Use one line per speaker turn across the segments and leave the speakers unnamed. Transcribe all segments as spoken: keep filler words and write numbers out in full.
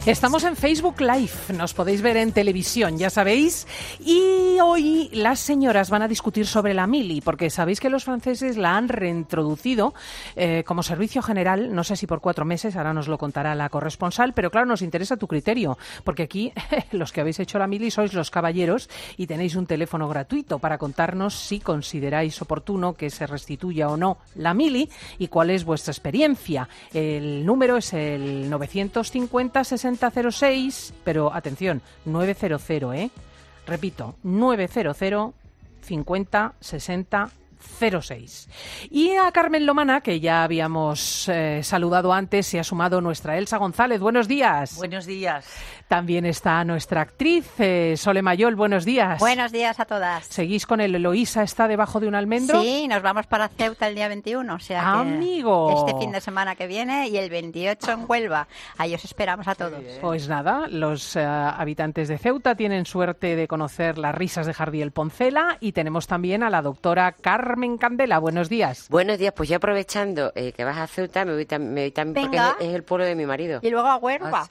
Estamos en Facebook Live, nos podéis ver en televisión, ya sabéis. Y hoy las señoras van a discutir sobre la mili, porque sabéis que los franceses la han reintroducido eh, como servicio general, no sé si por cuatro meses, ahora nos lo contará la corresponsal, pero claro, nos interesa tu criterio, porque aquí los que habéis hecho la mili sois los caballeros y tenéis un teléfono gratuito para contarnos si consideráis oportuno que se restituya o no la mili y cuál es vuestra experiencia. El número es el novecientos cincuenta sesenta cero seis, pero atención, nueve cero cero, ¿eh? Repito, nueve cero cero cincuenta sesenta cero seis. Y a Carmen Lomana, que ya habíamos eh, saludado antes, se ha sumado nuestra Elsa González. Buenos días.
Buenos días.
También está nuestra actriz, eh, Sole Mayol. Buenos días.
Buenos días a todas.
¿Seguís con el Eloísa está debajo de un almendro?
Sí, nos vamos para Ceuta el día veintiuno, o sea que
¡Amigo!
este fin de semana que viene y el veintiocho en Huelva. Ahí os esperamos a todos.
Pues nada, los uh, habitantes de Ceuta tienen suerte de conocer las risas de Jardiel Poncela y tenemos también a la doctora Carmen Candela. Buenos días.
Buenos días, pues yo aprovechando eh, que vas a Ceuta, me voy, tam- me voy también porque
Venga.
es, es el pueblo de mi marido.
Y luego a Huelva.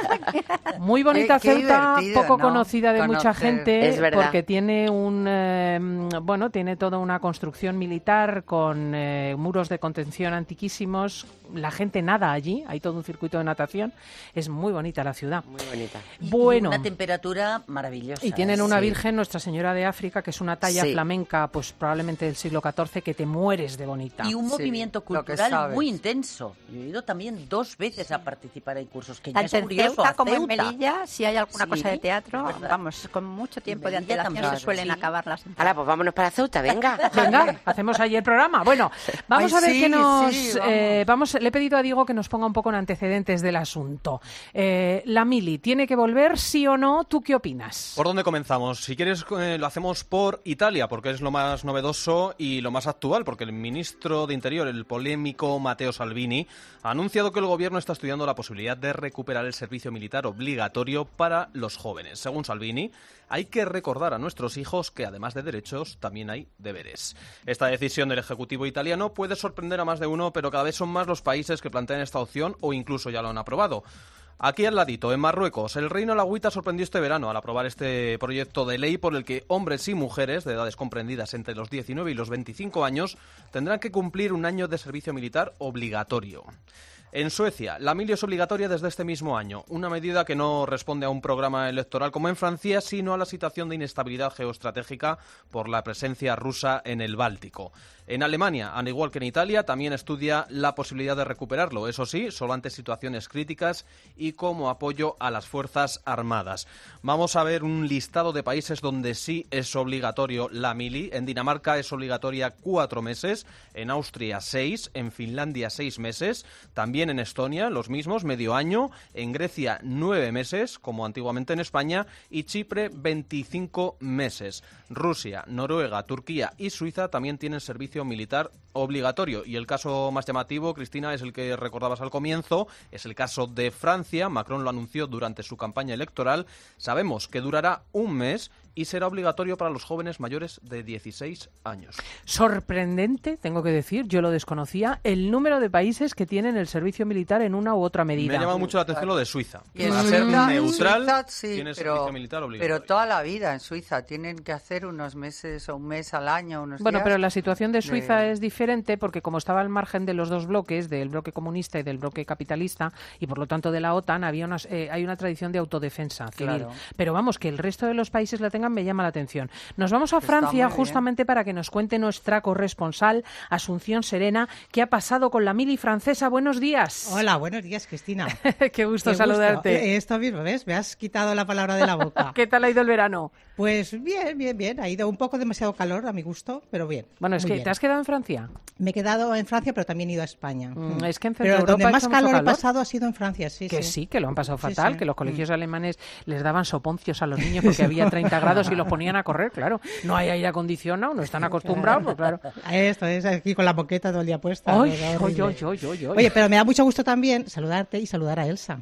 Muy bonita
Qué- qué
Ceuta,
divertido,
poco
¿no?
conocida de mucha
Conocer.
gente,
Es verdad.
porque tiene un eh, bueno, tiene toda una construcción militar con eh, muros de contención antiquísimos. La gente nada allí, hay todo un circuito de natación. Es muy bonita la ciudad.
Muy bonita.
Y
Bueno.
una temperatura maravillosa.
Y tienen una
Sí.
Virgen, Nuestra Señora de África, que es una talla
Sí.
flamenca, pues probablemente del siglo catorce, que te mueres de bonita.
Y un
Sí,
movimiento
lo que
cultural
sabes.
muy intenso. Yo he ido también dos veces a participar en cursos, que ya es
Tanto en
curioso.
Ceuta
a
como en
Ceuta.
Melilla, si hay alguna
Sí,
cosa de teatro,
es verdad.
vamos, con mucho tiempo de
Melilla
antelación
también,
se suelen
sí.
acabar las
Hala, pues vámonos para Ceuta, venga.
Venga, hacemos ahí el programa. Bueno, vamos
Ay,
a ver
sí,
que nos...
sí,
eh, vamos, le he pedido a Diego que nos ponga un poco en antecedentes del asunto. Eh, la mili, ¿tiene que volver, sí o no? ¿Tú qué opinas?
¿Por dónde comenzamos? Si quieres, eh, lo hacemos por Italia, porque es lo más novedoso y lo más actual, porque el ministro de Interior, el polémico Matteo Salvini, ha anunciado que el gobierno está estudiando la posibilidad de recuperar el servicio militar obligatorio para los jóvenes. Según Salvini, hay que recordar a nuestros hijos que además de derechos, también hay deberes. Esta decisión del Ejecutivo italiano puede sorprender a más de uno, pero cada vez son más los países que plantean esta opción o incluso ya lo han aprobado. Aquí al ladito, en Marruecos, el Reino Alawita sorprendió este verano al aprobar este proyecto de ley por el que hombres y mujeres de edades comprendidas entre los diecinueve y los veinticinco años tendrán que cumplir un año de servicio militar obligatorio. En Suecia, la mili es obligatoria desde este mismo año, una medida que no responde a un programa electoral como en Francia, sino a la situación de inestabilidad geoestratégica por la presencia rusa en el Báltico. En Alemania, al igual que en Italia, también estudia la posibilidad de recuperarlo, eso sí, solo ante situaciones críticas y como apoyo a las Fuerzas Armadas. Vamos a ver un listado de países donde sí es obligatorio la mili. En Dinamarca es obligatoria cuatro meses, en Austria seis, en Finlandia seis meses, también en Estonia los mismos, medio año, en Grecia nueve meses, como antiguamente en España, y Chipre veinticinco meses. Rusia, Noruega, Turquía y Suiza también tienen servicio militar obligatorio. Y el caso más llamativo, Cristina, es el que recordabas al comienzo, es el caso de Francia. Macron lo anunció durante su campaña electoral. Sabemos que durará un mes y será obligatorio para los jóvenes mayores de dieciséis años.
Sorprendente, tengo que decir, yo lo desconocía, el número de países que tienen el servicio militar en una u otra medida.
Me ha llamado mucho la atención lo de Suiza.
Y en
Para ser
Suiza-
neutral,
Suiza, sí,
tiene
pero,
servicio militar obligatorio.
pero toda la vida en Suiza tienen que hacer unos meses o un mes al año, unos
Bueno,
días.
pero la situación de Suiza
de-
es diferente porque como estaba al margen de los dos bloques, del bloque comunista y del bloque capitalista, y por lo tanto de la OTAN, había unas, eh, hay una tradición de autodefensa civil.
Claro.
Pero vamos, que el resto de los países la tengan me llama la atención. Nos vamos a
Está
Francia
muy bien.
justamente para que nos cuente nuestra corresponsal, Asunción Serena, qué ha pasado con la mili francesa. Buenos días.
Hola, buenos días, Cristina.
Qué gusto
Qué
saludarte.
gusto. Eh, Esto mismo, ¿ves? Me has quitado la palabra de la boca.
¿Qué tal ha ido el verano?
Pues bien, bien, bien. Ha ido un poco demasiado calor a mi gusto, pero bien.
Bueno, es
muy
que
bien.
te has quedado en Francia.
Me he quedado en Francia, pero también he ido a España.
Mm,
Mm.
es que en
Pero
Europa
donde
ha
más
hecho mucho
calor he
calor.
pasado ha sido en Francia, sí,
Que
sí.
sí, que lo han pasado
Sí,
fatal,
sí.
que los colegios
Mm.
alemanes les daban soponcios a los niños porque había treinta grados y los ponían a correr, claro. No hay aire acondicionado, no están acostumbrados, pues claro.
Esto es aquí con la moqueta todo el día puesta.
Ay,
era
ay,
horrible.
ay, ay, ay, ay.
Oye, pero me da mucho gusto también saludarte y saludar a Elsa.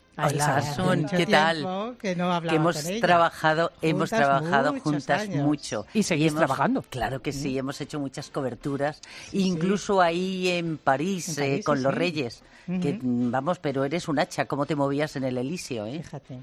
Hola, Asun,
Mucho
¿qué tal?
tiempo que no hablaba
Que hemos
con ella.
trabajado, hemos
Juntas
trabajado
muchos
juntas
años.
mucho.
Y seguís
hemos-
trabajando.
Claro que sí, hemos hecho muchas coberturas,
Sí,
incluso ahí en París,
En
eh,
París,
con
sí,
los
sí.
Reyes. Que
Ujú.
mm, vamos, pero eres un hacha, ¿cómo te movías en el Elíseo, eh?
Fíjate.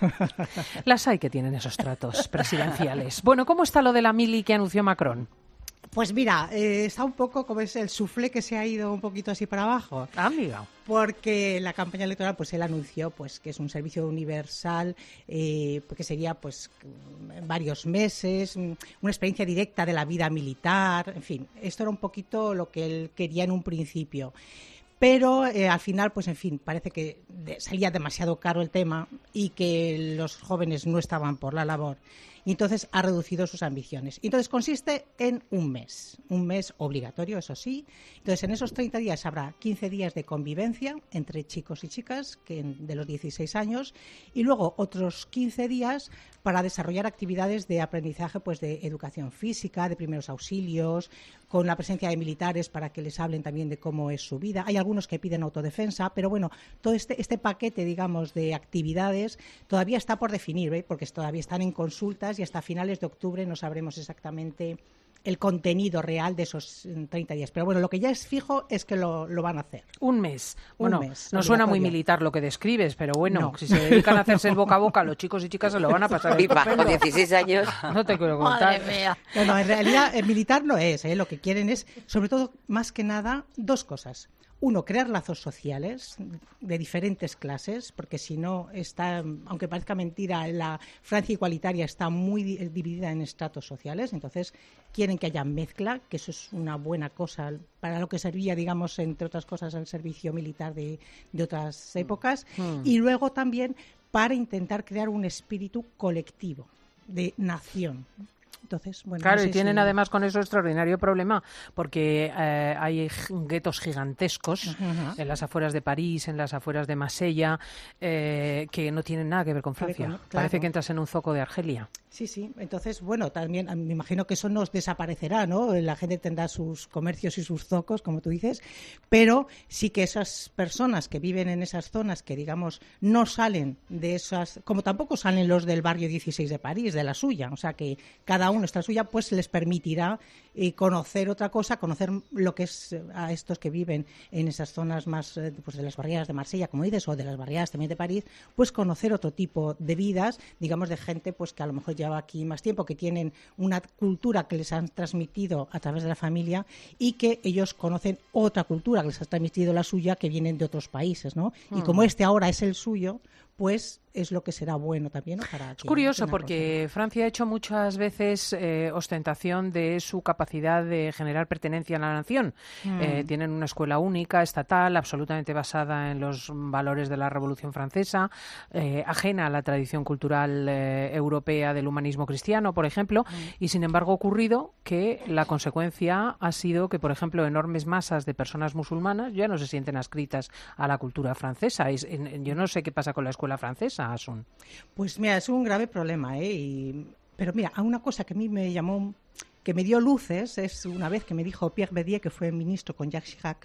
Las hay que tienen esos tratos presidenciales. Bueno, ¿cómo está lo de la mili que anunció Macron?
Pues mira, eh, está un poco como es el suflé que se ha ido un poquito así para abajo.
Amiga.
Porque en la campaña electoral pues él anunció pues que es un servicio universal eh, que sería pues varios meses, una experiencia directa de la vida militar, en fin, esto era un poquito lo que él quería en un principio. Pero eh, al final, pues en fin, parece que de, salía demasiado caro el tema y que los jóvenes no estaban por la labor. Y entonces ha reducido sus ambiciones. Y entonces consiste en un mes, un mes obligatorio, eso sí. Entonces en esos treinta días habrá quince días de convivencia entre chicos y chicas que de los dieciséis años y luego otros quince días para desarrollar actividades de aprendizaje, pues de educación física, de primeros auxilios, con la presencia de militares para que les hablen también de cómo es su vida. Hay algunos que piden autodefensa, pero bueno, todo este, este paquete, digamos, de actividades todavía está por definir, ¿eh? Porque todavía están en consultas y hasta finales de octubre no sabremos exactamente el contenido real de esos treinta días. Pero bueno, lo que ya es fijo es que lo, lo van a hacer.
Un mes.
Un
Bueno,
mes,
no suena muy
obligatorio.
militar lo que describes, pero bueno,
No.
si se dedican a hacerse el boca a boca, los chicos y chicas se lo van a pasar
Y bajo
estupendo.
dieciséis años.
No te quiero contar.
Madre mía.
No, no, en realidad el militar no es, ¿eh? Lo que quieren es, sobre todo, más que nada, dos cosas. Uno, crear lazos sociales de diferentes clases, porque si no está, aunque parezca mentira, la Francia igualitaria está muy di- dividida en estratos sociales, entonces quieren que haya mezcla, que eso es una buena cosa para lo que servía, digamos, entre otras cosas, el servicio militar de, de otras épocas,
Mm.
y luego también para intentar crear un espíritu colectivo de nación. Entonces, bueno,
Claro,
no
y
sé
tienen
si-
además con eso extraordinario problema, porque eh, hay g- guetos gigantescos
Ajá.
en las afueras de París, en las afueras de Marsella, eh, que no tienen nada que ver con
Que ver
Francia.
con- claro.
Parece que entras en un zoco de Argelia.
Sí, sí. Entonces, bueno, también me imagino que eso nos desaparecerá, ¿no? La gente tendrá sus comercios y sus zocos, como tú dices, pero sí que esas personas que viven en esas zonas, que digamos no salen de esas, como tampoco salen los del barrio dieciséis de París, de la suya, o sea que cada uno está suya, pues les permitirá eh, conocer otra cosa, conocer lo que es eh, a estos que viven en esas zonas más eh, pues de las barriadas de Marsella, como dices, o de las barriadas también de París, pues conocer otro tipo de vidas, digamos de gente pues que a lo mejor lleva aquí más tiempo, que tienen una cultura que les han transmitido a través de la familia y que ellos conocen otra cultura que les ha transmitido la suya, que vienen de otros países, ¿no? Y como este ahora es el suyo, pues es lo que será bueno también, ¿no? Para
Es
que
curioso
tengan
porque Francia ha hecho muchas veces eh, ostentación de su capacidad de generar pertenencia a la nación.
Mm.
Eh, tienen una escuela única, estatal, absolutamente basada en los valores de la Revolución Francesa, eh, ajena a la tradición cultural eh, europea del humanismo cristiano, por ejemplo, y sin embargo ha ocurrido que la consecuencia ha sido que, por ejemplo, enormes masas de personas musulmanas ya no se sienten adscritas a la cultura francesa. Es, en- en- yo no sé qué pasa con la escuela francesa, Asun.
Pues mira, es un grave problema, ¿eh? Y- pero mira, a una cosa que a mí me llamó, que me dio luces, es una vez que me dijo Pierre Bédier, que fue ministro con Jacques Chirac,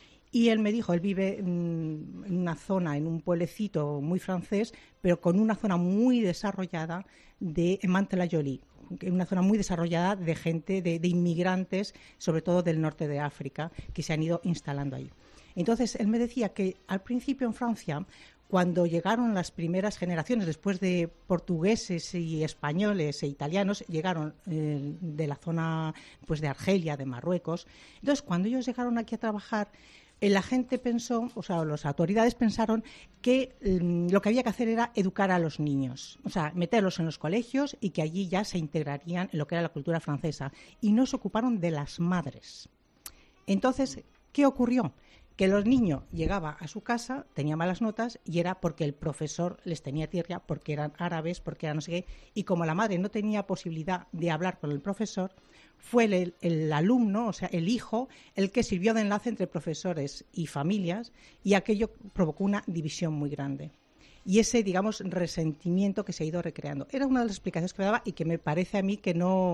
y él me dijo, él vive mm, en una zona, en un pueblecito muy francés, pero con una zona muy desarrollada de Mantes-la-Jolie, una zona muy desarrollada de gente, de, de inmigrantes, sobre todo del norte de África, que se han ido instalando ahí. Entonces, él me decía que al principio en Francia, cuando llegaron las primeras generaciones, después de portugueses y españoles e italianos, llegaron eh, de la zona pues de Argelia, de Marruecos. Entonces, cuando ellos llegaron aquí a trabajar, eh, la gente pensó, o sea, las autoridades pensaron que mm, lo que había que hacer era educar a los niños, o sea, meterlos en los colegios y que allí ya se integrarían en lo que era la cultura francesa. Y no se ocuparon de las madres. Entonces, ¿qué ocurrió? Que los niños llegaban a su casa, tenían malas notas y era porque el profesor les tenía tirria, porque eran árabes, porque eran no sé qué. Y como la madre no tenía posibilidad de hablar con el profesor, fue el, el alumno, o sea, el hijo, el que sirvió de enlace entre profesores y familias, y aquello provocó una división muy grande. Y ese, digamos, resentimiento que se ha ido recreando. Era una de las explicaciones que me daba y que me parece a mí que no...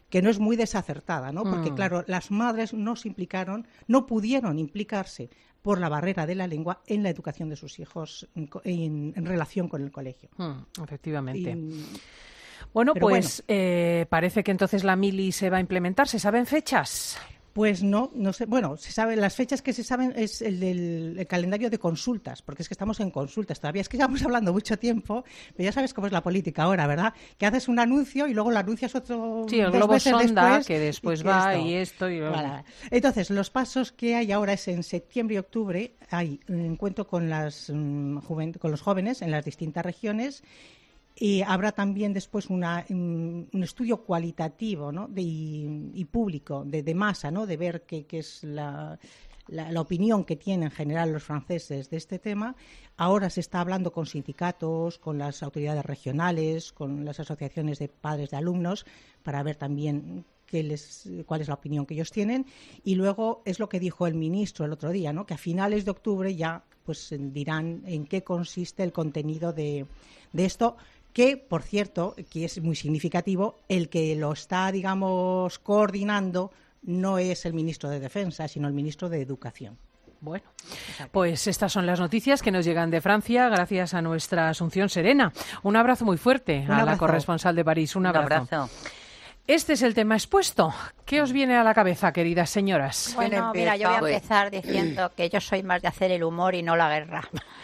que no es muy desacertada, ¿no? Porque,
Mm.
claro, las madres no se implicaron, no pudieron implicarse por la barrera de la lengua en la educación de sus hijos en, en- en relación con el colegio.
Mm, efectivamente.
Y-
Bueno,
Pero
pues eh, parece que entonces la mili se va a implementar. ¿Se saben fechas?
Pues no, no sé. Bueno, se sabe, las fechas que se saben es el del el calendario de consultas, porque es que estamos en consultas todavía. Es que llevamos hablando mucho tiempo, pero ya sabes cómo es la política ahora, ¿verdad? Que haces un anuncio y luego lo anuncias otro
Sí, el
dos
globo
meses
sonda,
después,
que después
y que
va
esto.
y esto y...
Vale. Entonces, los pasos que hay ahora es en septiembre y octubre hay un encuentro con, las, mm, juven- con los jóvenes en las distintas regiones. Y habrá también después una, un, un estudio cualitativo, ¿no? de, y, y público, de, de masa, ¿no? De ver qué, qué es la, la, la opinión que tienen en general los franceses de este tema. Ahora se está hablando con sindicatos, con las autoridades regionales, con las asociaciones de padres de alumnos, para ver también qué les, cuál es la opinión que ellos tienen. Y luego es lo que dijo el ministro el otro día, ¿no? Que a finales de octubre ya pues dirán en qué consiste el contenido de, de esto, que, por cierto, que es muy significativo, el que lo está, digamos, coordinando no es el ministro de Defensa, sino el ministro de Educación.
Bueno, pues estas son las noticias que nos llegan de Francia gracias a nuestra Asunción Serena. Un abrazo muy fuerte
Un
a la
abrazo.
corresponsal de París. Un
Un
abrazo.
abrazo.
Este es el tema expuesto. ¿Qué os viene a la cabeza, queridas señoras?
Bueno,
¿Quién
mira, yo voy a
empieza?
empezar diciendo que yo soy más de hacer el humor y no la guerra.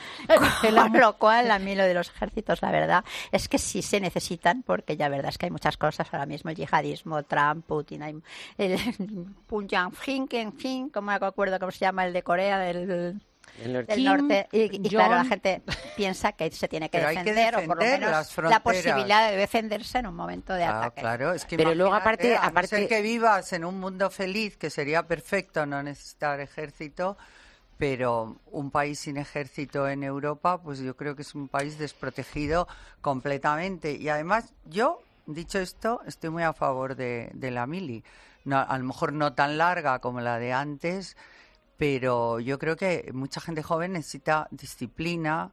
Con lo cual, a mí lo de los ejércitos, la verdad, es que sí se necesitan, porque ya verdad es que hay muchas cosas ahora mismo, el yihadismo, Trump, Putin, hay el Punjab, en fin, como no me acuerdo cómo se llama el de Corea, del...
El norte.
del norte y, y
John.
claro, la gente piensa que se tiene que
Pero hay que
defender o por lo
defender
menos
las
la
fronteras.
posibilidad de defenderse en un momento de
Ah,
ataque.
claro, es que
Pero luego,
imagínate,
aparte-
a no ser
aparte-
que vivas en un mundo feliz, que sería perfecto no necesitar ejército, pero un país sin ejército en Europa, pues yo creo que es un país desprotegido completamente. Y además, yo, dicho esto, estoy muy a favor de, de la mili. No, a lo mejor no tan larga como la de antes, pero yo creo que mucha gente joven necesita disciplina,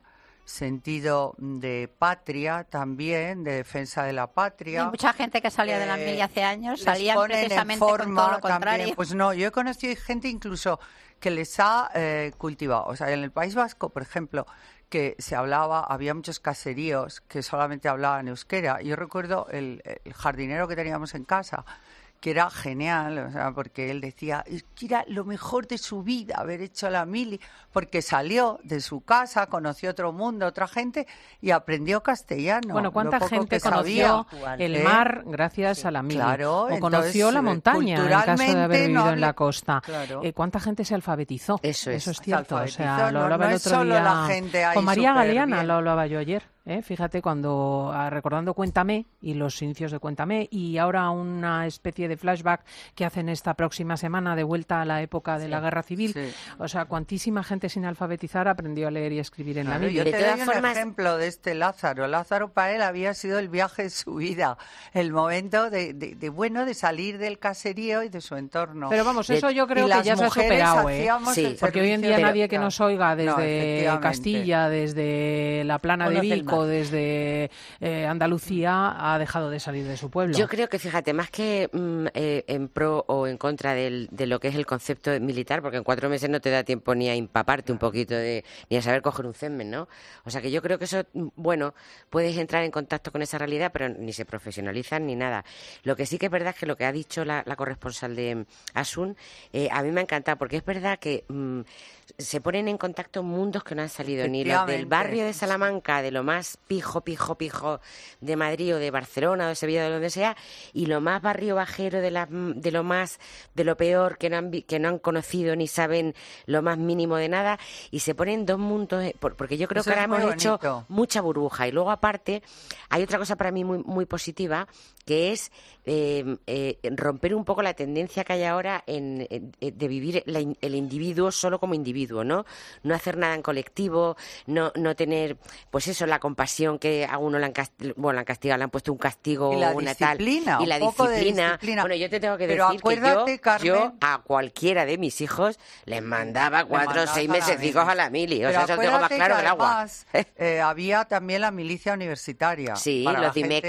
sentido de patria también, de defensa de la patria.
Y mucha gente que salía de la
Eh,
mili hace años
les
salían
ponen en
precisamente con
forma
todo lo
también.
contrario.
Pues no, yo he conocido gente incluso que les ha eh, cultivado. O sea, en el País Vasco, por ejemplo, que se hablaba, había muchos caseríos que solamente hablaban euskera. Yo recuerdo el, el jardinero que teníamos en casa, que era genial, o sea, porque él decía es que era lo mejor de su vida haber hecho la mili, porque salió de su casa, conoció otro mundo, otra gente y aprendió castellano.
Bueno, ¿cuánta
lo poco
gente
que
conoció
sabía,
el
¿eh?
mar gracias a la mili?
Claro,
o
entonces,
conoció la
eh,
montaña en caso de haber
culturalmente
vivido
no
en la
había-
costa.
Claro.
Eh, ¿Cuánta gente se alfabetizó?
Eso es.
Eso es
Se
cierto. O
alfabetizó,
sea, lo
no-
hablaba
no
el
es
otro
solo
día
la gente ahí
con María
súper
Galeana,
bien.
lo hablaba yo ayer. ¿eh? Fíjate, cuando ah, recordando Cuéntame y los inicios de Cuéntame y ahora una especie de flashback que hacen esta próxima semana de vuelta a la época de la Guerra Civil.
sí.
O sea, cuantísima gente sin alfabetizar aprendió a leer y escribir en
Claro,
la mili.
yo
De
te
todas
doy un
formas-
ejemplo de este Lázaro. Lázaro para él había sido el viaje de su vida, el momento de, de, de, bueno, de salir del caserío y de su entorno.
Pero vamos,
De-
eso yo creo
Y
que
las
ya se ha
mujeres
superado, ¿eh?
hacíamos
Sí,
el
Porque hoy en día
servicio
nadie que
social.
nos oiga
No,
desde
efectivamente.
Castilla, desde la Plana de
Conoce el
Vico,
mar.
desde eh, Andalucía, ha dejado de salir de su pueblo.
Yo creo que, fíjate, más que mm, eh, en pro o en contra del, de lo que es el concepto militar, porque en cuatro meses no te da tiempo ni a empaparte un poquito de, ni a saber coger un cemmen, ¿no? O sea que yo creo que eso, mm, bueno, puedes entrar en contacto con esa realidad, pero ni se profesionalizan ni nada. Lo que sí que es verdad es que lo que ha dicho la, la corresponsal de mm, Asun, eh, a mí me ha encantado, porque es verdad que mm, se ponen en contacto mundos que no han salido, ni los del
Efectivamente.
barrio de Salamanca, de lo más pijo, pijo, pijo de Madrid o de Barcelona o de Sevilla, de donde sea, y lo más barrio bajero de, la, de lo más, de lo peor que no, han, vi- que no han conocido ni saben lo más mínimo de nada, y se ponen dos mundos, eh, por- porque yo creo
Eso
que ahora
es muy
hemos hecho
bonito.
mucha burbuja, y luego aparte hay otra cosa para mí muy, muy positiva, que es eh, eh, romper un poco la tendencia que hay ahora en, en- de vivir la in- el individuo solo como individuo, ¿no? No hacer nada en colectivo, no, no tener, pues eso, la compasión que a uno le han, cast- bueno, le han castigado, le han puesto un castigo
Y la
o una tal.
disciplina,
Y la
un poco de
disciplina.
disciplina.
Bueno, yo te tengo que
Pero
decir que yo,
acuérdate, Carmen-
yo a cualquiera de mis hijos les mandaba
Le
cuatro o
mandabas
seis
a la
mesecicos
mili.
a la mili. O
Pero
sea, eso lo tengo más
acuérdate
claro que el agua.
además, eh, había también la milicia universitaria.
Sí,
para
los
la
D I M E C.
gente,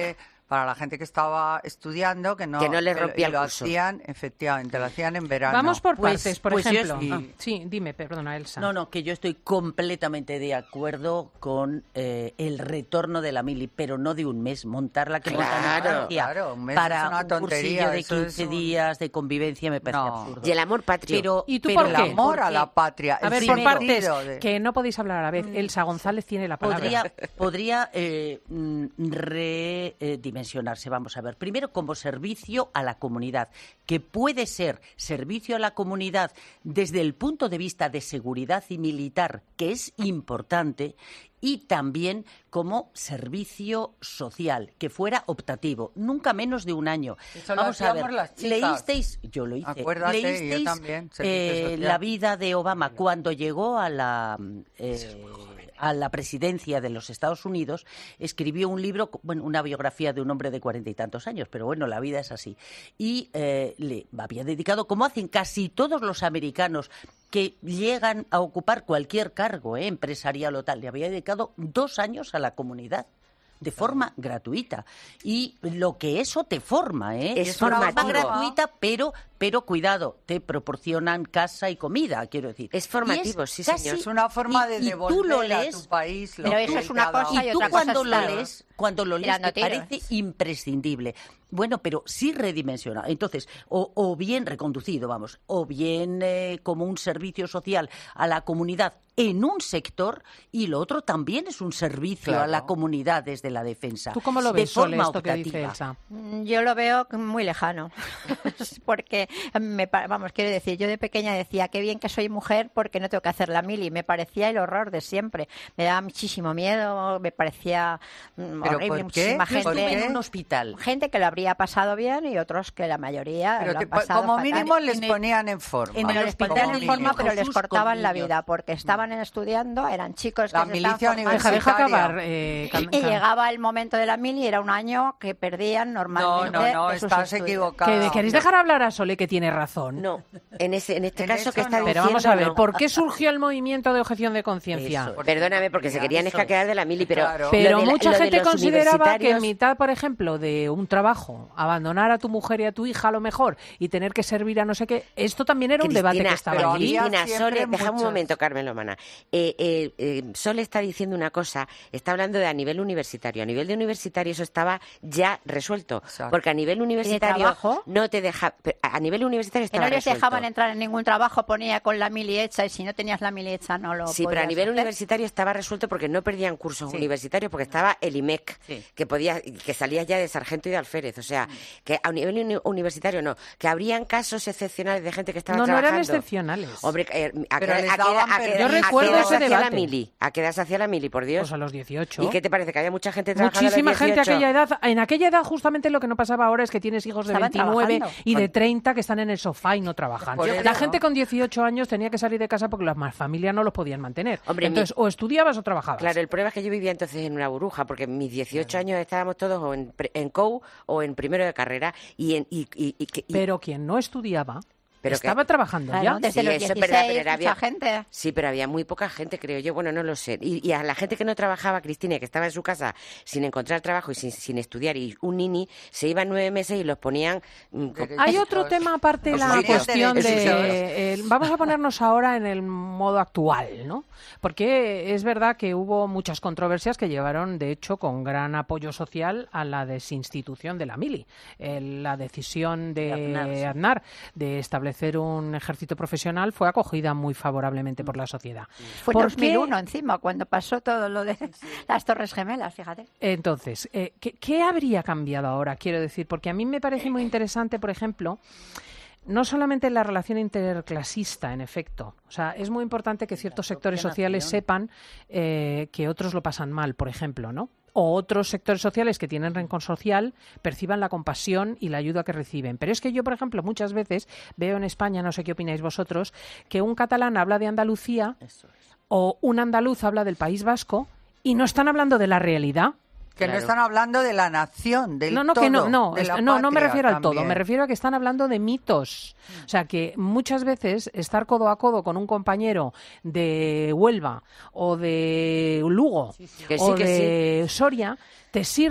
para la gente que estaba estudiando, que no,
que no les
que
rompía
lo, y lo
el curso.
hacían, efectivamente, lo hacían en verano.
Vamos por
Pues-
partes, por
pues yo
ejemplo.
sí.
Ah, sí, dime, perdona, Elsa.
No, no, que yo estoy completamente de acuerdo con eh, el retorno de la mili, pero no de un mes. Montarla que montan en
Claro,
Francia
claro, un mes
para
es una
un
tontería,
cursillo de
eso es
quince
un-
días de convivencia me parece
No.
absurdo.
Y el amor patrio.
Pero,
¿Y tú
pero
por
El
qué?
amor a
porque
la patria.
A
el
ver, por
sentido
partes,
de-
que no podéis hablar a la vez. Elsa González tiene la palabra.
Podría, podría eh, mm, redimensionarse, vamos a ver. Primero, como servicio a la comunidad, que puede ser servicio a la comunidad desde el punto de vista de seguridad y militar, que es importante, y también como servicio social, que fuera optativo, nunca menos de un año.
Eso lo
Vamos a ver,
hacíamos las chicas.
leísteis, yo lo hice,
Acuérdate, yo
leísteis
también, servicio
eh,
social.
la vida de Obama cuando llegó a la eh, a la presidencia de los Estados Unidos, escribió un libro, bueno, una biografía de un hombre de cuarenta y tantos años, pero bueno, la vida es así. Y eh, le había dedicado, como hacen casi todos los americanos que llegan a ocupar cualquier cargo eh, empresarial o tal, le había dedicado dos años a la comunidad. De forma gratuita. Y lo que eso te forma, ¿eh?
Es
de forma
formativo.
gratuita, pero, pero cuidado, te proporcionan casa y comida, quiero decir.
Es formativo,
Y
sí,
casi-
señor.
Es una forma de
y- y tú lo
devolver a
lees,
tu país lo
pero
que
eso es
él
una
te ha dado.
cosa
y
y
tú
otra cosa
cuando
es
lo
estar
lees, cuando lo lees
tirando
te parece
tiros.
imprescindible. Bueno, pero sí redimensionado. Entonces, o, o bien reconducido, vamos, o bien eh, como un servicio social a la comunidad en un sector, y lo otro también es un servicio
Claro.
a la comunidad desde la defensa.
¿Tú cómo lo
de
ves, Sole,
forma
esto que dice
optativa.
Elsa?
Mm, Yo lo veo muy lejano, porque, me, pa- vamos, quiero decir, yo de pequeña decía, qué bien que soy mujer porque no tengo que hacer la mili, me parecía el horror de siempre, me daba muchísimo miedo, me parecía mm,
¿Pero
horrible,
por qué?
muchísima
Yo
Yo estuve
gente,
en un hospital.
gente que lo habría pasado bien y otros que la mayoría
Pero
lo
que
han
po-
pasado
como
fatal.
mínimo les
En el-
ponían en forma.
en el
Pero les
hospital
ponían
como
en forma,
mínimo.
pero les
Jesús con
cortaban la
niños.
vida porque estaban estudiando, eran chicos que
La
se
milicia
estaban formando.
Deja, deja
universitaria.
acabar. eh, Cam-
Y
Cam-
llegaba el momento de la mili y era un año que perdían
No,
normalmente.
no, no,
de sus
estás
estudios.
equivocado.
que ¿Queréis dejar hablar a Sole, que tiene razón?
No, en, ese, en este
En
caso
eso
que está
no.
Pero
diciendo,
vamos a ver,
no.
¿por qué surgió el movimiento de objeción de conciencia?
Eso.
Perdóname, porque se querían
Eso
escaquear de la mili, pero...
Claro.
Pero
lo de la-
mucha
lo de
gente
los
consideraba que en
universitarios-
mitad, por ejemplo, de un trabajo, abandonar a tu mujer y a tu hija a lo mejor y tener que servir a no sé qué, esto también era un debate que
Cristina,
estaba
pero
allí.
había
Cristina,
siempre
Sole, déjame un
muchos-
momento, Carmen Lomana. Eh, eh, eh, Sole está diciendo una cosa, está hablando de a nivel universitario. A nivel de universitario eso estaba ya resuelto,
Exacto.
porque a nivel universitario
trabajo?
no te deja... A nivel universitario
Que
estaba
no les
resuelto.
dejaban entrar en ningún trabajo, ponía con la mili hecha y si no tenías la mili hecha no lo
Sí, pero a
podías
nivel
hacer.
universitario estaba resuelto porque no perdían cursos
Sí.
universitarios, porque estaba el I M E C,
Sí.
que podía, que salías ya de sargento y de alférez. O sea, que a nivel uni- universitario no, que habrían casos excepcionales de gente que estaba
No, no
trabajando.
eran excepcionales.
Hombre, eh, ¿a qué
Pero
edad-
les
a qué edad-
daban
a qué edad-
permiso.
Yo
a qué
recuerdo
edad
ese
se hacía la
debate.
mili? ¿A qué edad se hacía la mili, por Dios?
Pues a los dieciocho.
¿Y qué te parece? ¿Que había mucha gente trabajando
Muchísima
a los
gente a
dieciocho?
aquella edad. En aquella edad justamente lo que no pasaba ahora es que tienes hijos de
Estaban
veintinueve
trabajando.
y de treinta que están en el sofá y no trabajan.
Por
La
eso.
gente con dieciocho años tenía que salir de casa porque las más familias no los podían mantener.
Hombre,
Entonces,
mi-
o estudiabas o trabajabas.
Claro, el problema es que yo vivía entonces en una burbuja, porque en mis dieciocho años estábamos todos o en, pre- en C O U o en primero de carrera, y, en, y, y, y, que- y-
Pero quien no estudiaba
Pero
estaba
que-
trabajando
Claro,
ya.
desde
Sí,
los
eso es
dieciséis,
verdad, pero era-
mucha
había-
gente.
Sí, pero había muy poca gente, creo yo. Bueno, no lo sé. Y, y a la gente que no trabajaba, Cristina, que estaba en su casa sin encontrar trabajo y sin, sin estudiar, y un nini, se iban nueve meses y los ponían... mm, co-
De-
Hay
Derechos.
otro tema aparte de
Los
la
derechos.
cuestión
Derechos.
de... eh, vamos a ponernos ahora en el modo actual, ¿no? Porque es verdad que hubo muchas controversias que llevaron, de hecho, con gran apoyo social a la desinstitución de la mili. Eh, la decisión de
De Aznar, sí.
Aznar de establecer un ejército profesional fue acogida muy favorablemente por la sociedad.
Fue en
¿Por
dos mil uno
qué?
encima, cuando pasó todo lo de las Torres Gemelas, fíjate.
Entonces, eh, ¿qué, qué habría cambiado ahora? Quiero decir, porque a mí me parece muy interesante, por ejemplo, no solamente la relación interclasista, en efecto. O sea, es muy importante que ciertos sectores sociales
nación.
sepan eh, que otros lo pasan mal, por ejemplo, ¿no? O otros sectores sociales que tienen rencor social perciban la compasión y la ayuda que reciben. Pero es que yo, por ejemplo, muchas veces veo en España, no sé qué opináis vosotros, que un catalán habla de Andalucía
Eso es.
o un andaluz habla del País Vasco y no están hablando de la realidad.
Que
Claro.
no están hablando de la nación, del
No, no,
todo,
que no, no,
de la
es- no, no me
patria
refiero al todo,
también.
me refiero a que están hablando de mitos. O sea, que muchas veces estar codo a codo con un compañero de Huelva o de Lugo
Que sí,
o
que
de Soria te sirve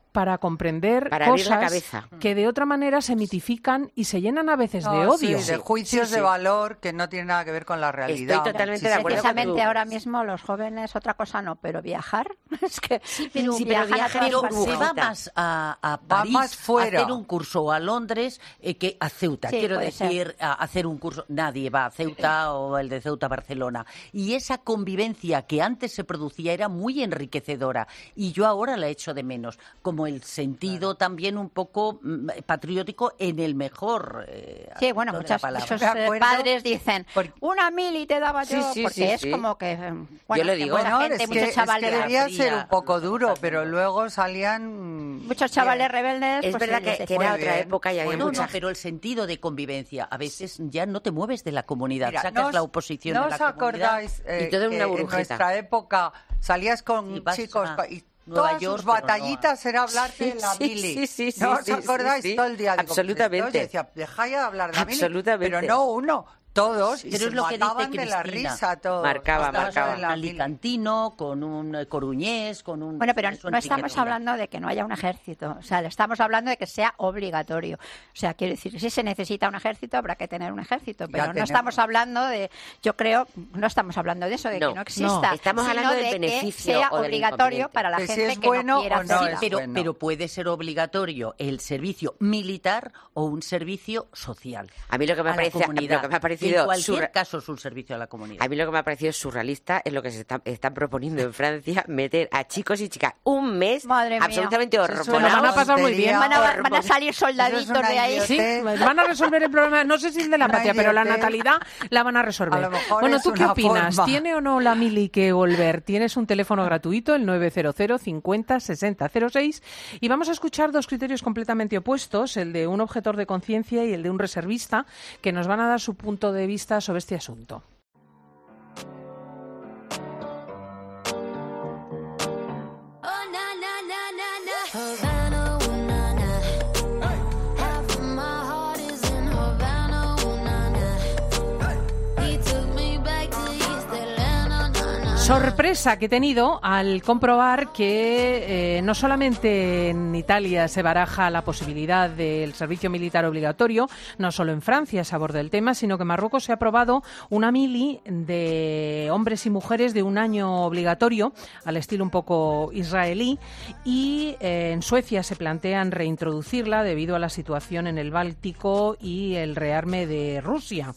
para comprender
para abrir la
cosas
cabeza.
que de otra manera se mitifican y se llenan a veces
No,
de odio.
sí, de juicios
sí,
de
sí.
valor que no tienen nada que ver con la realidad.
Estoy totalmente de acuerdo con
Precisamente
tú.
ahora mismo los jóvenes, otra cosa no, pero viajar, es que
Pero,
Sí, pero viajar
pero
es
se va
burbujita.
más a, a
Va
París
más fuera.
a hacer un curso o a Londres eh, que a Ceuta.
Sí,
Quiero
puede
decir, a hacer un curso. Nadie va a Ceuta o el de Ceuta a Barcelona. Y esa convivencia que antes se producía era muy enriquecedora. Y yo ahora la echo de menos. Como el sentido también un poco mm, patriótico en el mejor. Eh,
Sí, bueno,
aspecto de la
muchas,
palabra.
muchos
De
eh,
acuerdo.
padres dicen,
Porque-
una mili te daba yo,
Sí, sí,
porque
sí,
es
sí.
como que, eh, bueno,
lo
que
digo.
mucha
Bueno,
gente,
es que,
muchos
es que
chavales,
debía
abría
ser un poco
los
duro,
ojos al
pero
mundo.
luego salían...
muchos chavales rebeldes.
Es
pues,
verdad
sí,
que,
les
que
decían,
era
Muy
otra
bien.
época y había
No,
mucha
no, pero el sentido de convivencia. A veces ya no te mueves de la comunidad,
Mira,
sacas
¿no os-
la oposición
¿no
de la
os
comunidad.
acordáis eh,
Y todo en
que
una
en
burbujita.
nuestra época salías con
Sí, vas
chicos
a
pa- y
Nueva
todas
York,
sus
pero no a-
batallitas era hablarte de la
Sí,
mili?
sí, sí, sí,
¿No
sí,
os
sí,
acordáis
sí.
todo el día? Digo, pues,
Absolutamente.
entonces decía, dejáis de hablar de la mili.
Absolutamente.
Pero no uno, todos, y
Pero
se
es lo que dice
mataban de la
Cristina.
risa todos.
Marcaba,
Hablando
Estabas
marcaba.
de
con
la
un
mili.
alicantino, con un eh, coruñés, con un...
Bueno, pero
eso
no estamos
enriquecedora.
hablando de que no haya un ejército, o sea, le estamos hablando de que sea obligatorio. O sea, quiero decir, si se necesita un ejército, habrá que tener un ejército,
Ya
pero no
tenemos.
estamos hablando de, yo creo, no estamos hablando de eso, de
No,
que no exista,
no.
Estamos
sino
hablando del
de que
beneficio
sea
o del
obligatorio
inconveniente.
para la
Que si
gente
es
que
bueno
no quiera
o no
hacer.
es
pero,
bueno.
pero puede ser obligatorio el servicio militar o un servicio social.
A mí lo que me
a la
parece-
comunidad.
lo que me ha parecido
En cualquier
surre-
caso es un servicio a la comunidad.
A mí lo que me ha parecido surrealista es lo que se está, están proponiendo en Francia, meter a chicos y chicas un mes
Madre mía.
absolutamente
Eso es una
Bueno, van a
hormonados.
pasar muy bien.
Van a,
Hormonas.
van a salir
Eso es
soldaditos
una
de ahí.
Sí,
idiotez.
van a resolver el problema, no sé si el de la
Una
apatía, pero la
idiotez.
natalidad la van a resolver.
A lo mejor
Bueno,
es
¿tú qué
una
opinas?
forma.
¿Tiene o no la mili que volver? Tienes un teléfono gratuito, el nueve cero cero cincuenta sesenta cero seis, y vamos a escuchar dos criterios completamente opuestos, el de un objetor de conciencia y el de un reservista, que nos van a dar su punto de vista sobre este asunto. Sorpresa que he tenido al comprobar que eh, no solamente en Italia se baraja la posibilidad del servicio militar obligatorio, no solo en Francia se aborda el tema, sino que en Marruecos se ha aprobado una mili de hombres y mujeres de un año obligatorio, al estilo un poco israelí, y eh, en Suecia se plantean reintroducirla debido a la situación en el Báltico y el rearme de Rusia.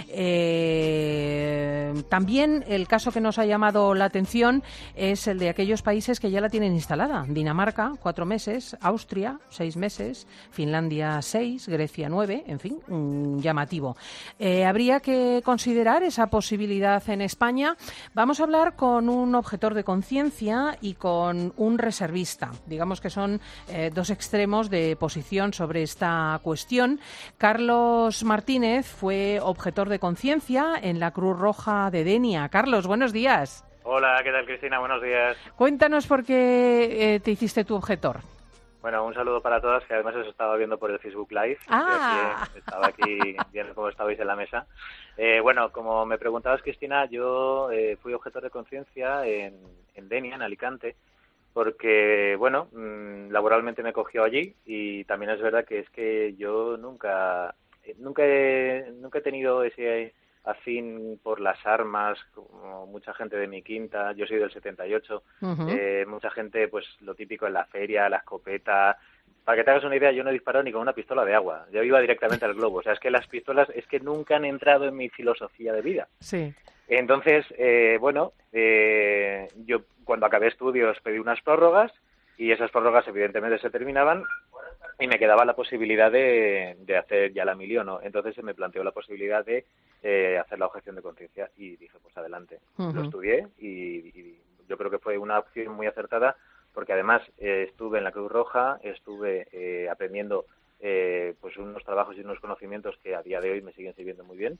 Eh, también el caso que nos ha llamado la atención es el de aquellos países que ya la tienen instalada. Dinamarca, cuatro meses, Austria, seis meses, Finlandia, seis, Grecia, nueve, en fin, un llamativo. Eh, habría que considerar esa posibilidad en España. Vamos a hablar con un objetor de conciencia y con un reservista. Digamos que son eh, dos extremos de posición sobre esta cuestión. Carlos Martínez fue objetor de conciencia en la Cruz Roja de Denia. Carlos, buenos días.
Hola, ¿qué tal, Cristina? Buenos días.
Cuéntanos por qué eh, te hiciste tu objetor.
Bueno, un saludo para todas, que además os estaba viendo por el Facebook Live.
Ah.
Yo aquí, estaba aquí viendo cómo estabais en la mesa. Eh, bueno, como me preguntabas, Cristina, yo eh, fui objetor de conciencia en, en Denia, en Alicante, porque, bueno, mmm, laboralmente me cogió allí y también es verdad que es que yo nunca, nunca, he, nunca he tenido ese afín por las armas, como mucha gente de mi quinta. Yo soy del setenta y ocho,
Uh-huh.
eh, mucha gente, pues lo típico en la feria, la escopeta. Para que te hagas una idea, yo no he disparado ni con una pistola de agua, yo iba directamente al globo. O sea, es que las pistolas es que nunca han entrado en mi filosofía de vida.
Sí.
Entonces, eh, bueno, eh, yo cuando acabé estudios pedí unas prórrogas y esas prórrogas evidentemente se terminaban y me quedaba la posibilidad de, de hacer ya la mili o no. Entonces se me planteó la posibilidad de eh, hacer la objeción de conciencia y dije, pues adelante.
Uh-huh.
Lo estudié y, y yo creo que fue una opción muy acertada porque además eh, estuve en la Cruz Roja, estuve eh, aprendiendo eh, pues unos trabajos y unos conocimientos que a día de hoy me siguen sirviendo muy bien.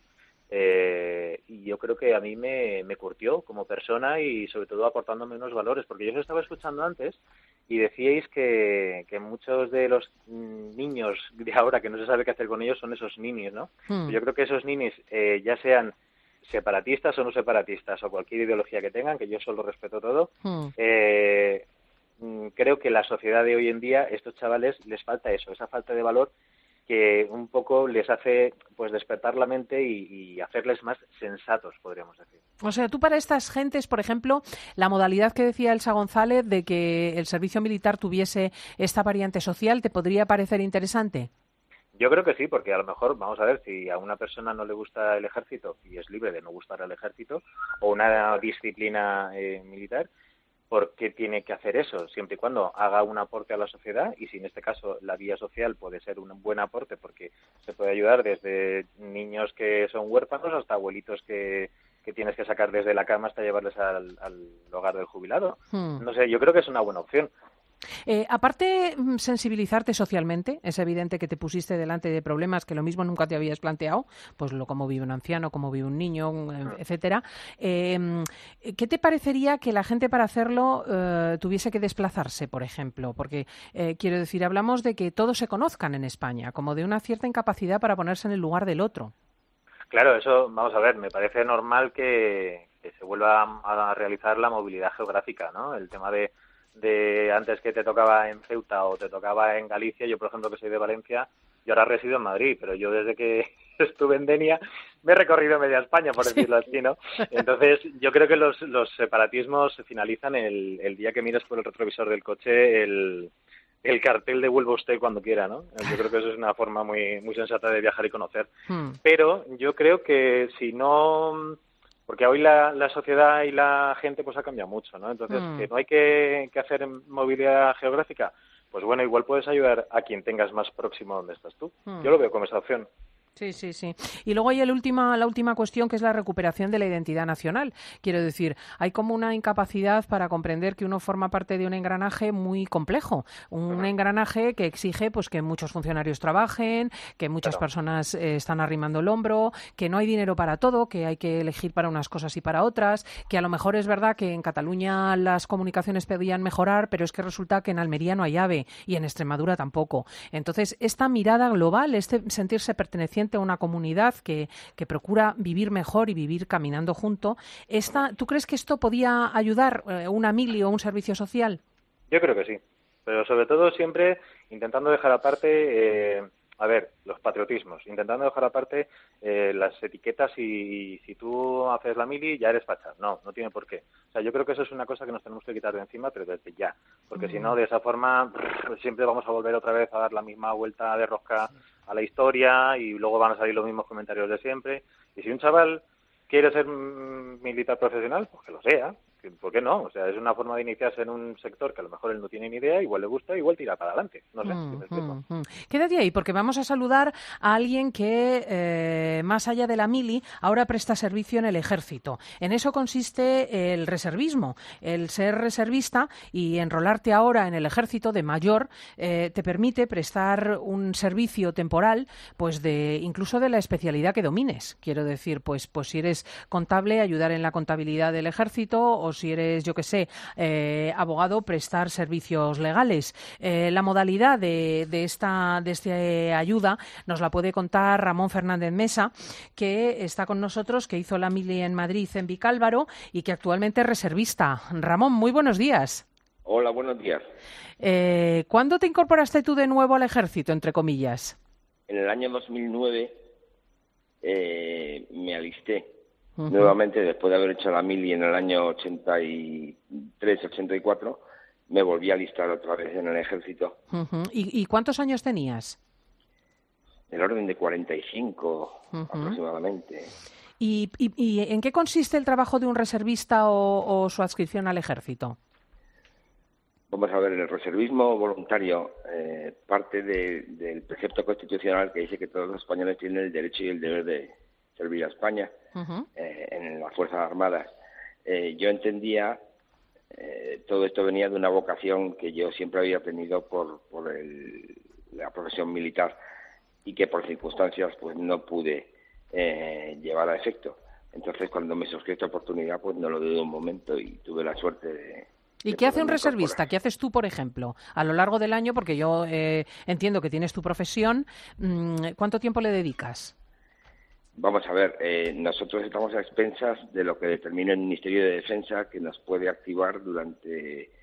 Eh, y yo creo que a mí me, me curtió como persona y sobre todo aportándome unos valores, porque yo os estaba escuchando antes y decíais que, que muchos de los niños de ahora que no se sabe qué hacer con ellos son esos ninis, ¿no?
Hmm.
Yo creo que esos ninis, eh, ya sean separatistas o no separatistas o cualquier ideología que tengan, que yo solo respeto todo,
Hmm.
eh, creo creo que la sociedad de hoy en día, estos chavales les falta eso, esa falta de valor que un poco les hace pues despertar la mente y, y hacerles más sensatos, podríamos decir.
O sea, tú para estas gentes, por ejemplo, la modalidad que decía Elsa González de que el servicio militar tuviese esta variante social, ¿te podría parecer interesante?
Yo creo que sí, porque a lo mejor, vamos a ver, si a una persona no le gusta el ejército y es libre de no gustar el ejército o una disciplina eh, militar, ¿por qué tiene que hacer eso? Siempre y cuando haga un aporte a la sociedad, y si en este caso la vía social puede ser un buen aporte porque se puede ayudar desde niños que son huérfanos hasta abuelitos que, que tienes que sacar desde la cama hasta llevarles al, al hogar del jubilado. Hmm. No sé, yo creo que es una buena opción.
Eh, aparte, sensibilizarte socialmente, es evidente que te pusiste delante de problemas que lo mismo nunca te habías planteado, pues lo cómo vive un anciano, cómo vive un niño, etcétera. Eh, ¿Qué te parecería que la gente para hacerlo eh, tuviese que desplazarse, por ejemplo? Porque, eh, quiero decir, hablamos de que todos se conozcan en España, como de una cierta incapacidad para ponerse en el lugar del otro.
Claro, eso, vamos a ver, me parece normal que, que se vuelva a, a realizar la movilidad geográfica, ¿no? El tema de de antes que te tocaba en Ceuta o te tocaba en Galicia, yo por ejemplo que soy de Valencia, yo ahora resido en Madrid, pero yo desde que estuve en Denia me he recorrido media España, por decirlo así, ¿no? Entonces yo creo que los, los separatismos se finalizan el, el día que miras por el retrovisor del coche el, el cartel de vuelva usted cuando quiera, ¿no? Yo creo que eso es una forma muy, muy sensata de viajar y conocer. Hmm. Pero yo creo que si no... Porque hoy la, la sociedad y la gente pues ha cambiado mucho, ¿no? Entonces, mm. que no hay que, que hacer movilidad geográfica, pues bueno, igual puedes ayudar a quien tengas más próximo donde estás tú. Mm. Yo lo veo como esa opción.
Sí, sí, sí. Y luego hay el última, la última cuestión, que es la recuperación de la identidad nacional. Quiero decir, hay como una incapacidad para comprender que uno forma parte de un engranaje muy complejo, un engranaje que exige pues que muchos funcionarios trabajen, que muchas claro. personas eh, están arrimando el hombro, que no hay dinero para todo, que hay que elegir para unas cosas y para otras, que a lo mejor es verdad que en Cataluña las comunicaciones podían mejorar, pero es que resulta que en Almería no hay AVE y en Extremadura tampoco. Entonces, esta mirada global, este sentirse perteneciente a una comunidad que, que procura vivir mejor y vivir caminando junto. Esta, ¿tú crees que esto podía ayudar eh, una mili o un servicio social?
Yo creo que sí, pero sobre todo siempre intentando dejar aparte, eh, a ver, los patriotismos, intentando dejar aparte eh, las etiquetas y, y si tú haces la mili ya eres facha. No, no tiene por qué. O sea, yo creo que eso es una cosa que nos tenemos que quitar de encima, pero desde ya, porque mm. si no, de esa forma siempre vamos a volver otra vez a dar la misma vuelta de rosca a la historia y luego van a salir los mismos comentarios de siempre. Y si un chaval quiere ser militar profesional, pues que lo sea. ¿Por qué no? O sea, es una forma de iniciarse en un sector que a lo mejor él no tiene ni idea, igual le gusta, igual tira para adelante. No sé, mm, si me explico.
Mm, mm. Quédate ahí, porque vamos a saludar a alguien que, eh, más allá de la mili, ahora presta servicio en el ejército. En eso consiste el reservismo. El ser reservista y enrolarte ahora en el ejército de mayor eh, te permite prestar un servicio temporal, pues de incluso de la especialidad que domines. Quiero decir, pues, pues si eres contable, ayudar en la contabilidad del ejército, o si eres, yo qué sé, eh, abogado, prestar servicios legales. Eh, la modalidad de, de esta de esta ayuda nos la puede contar Ramón Fernández Mesa, que está con nosotros, que hizo la mili en Madrid, en Vicálvaro, y que actualmente es reservista. Ramón, muy buenos días.
Hola, buenos días.
Eh, ¿Cuándo te incorporaste tú de nuevo al ejército, entre comillas?
En el año dos mil nueve eh, me alisté. Uh-huh. Nuevamente, después de haber hecho la mili en el año ochenta y tres, ochenta y cuatro, me volví a alistar otra vez en el ejército.
Uh-huh. ¿Y, ¿Y cuántos años tenías?
Del orden de cuarenta y cinco, uh-huh. aproximadamente.
¿Y, y, ¿Y en qué consiste el trabajo de un reservista o, o su adscripción al ejército?
Vamos a ver, el reservismo voluntario eh, parte de, del precepto constitucional que dice que todos los españoles tienen el derecho y el deber de servir a España. Uh-huh. eh, en las Fuerzas Armadas. Eh, yo entendía, eh, todo esto venía de una vocación que yo siempre había tenido por, por el, la profesión militar y que por circunstancias pues no pude eh, llevar a efecto. Entonces, cuando me surgió esta oportunidad, pues no lo dudé un momento y tuve la suerte de...
¿Y qué hace un reservista? ¿Qué haces tú, por ejemplo, a lo largo del año? Porque yo eh, entiendo que tienes tu profesión. ¿Cuánto tiempo le dedicas?
Vamos a ver, eh, nosotros estamos a expensas de lo que determina el Ministerio de Defensa, que nos puede activar durante un